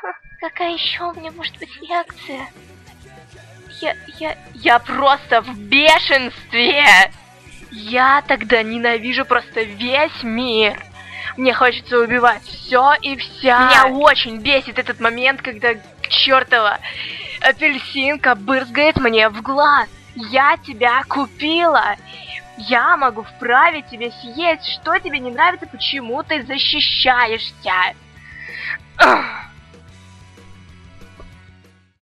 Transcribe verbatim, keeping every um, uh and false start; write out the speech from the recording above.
Какая еще у меня может быть реакция? Я, я, я просто в бешенстве! Я тогда ненавижу просто весь мир. Мне хочется убивать все и вся. Меня очень бесит этот момент, когда чертова апельсинка брызгает мне в глаз. Я тебя купила. Я могу вправе тебя съесть. Что тебе не нравится? Почему ты защищаешься? Ugh.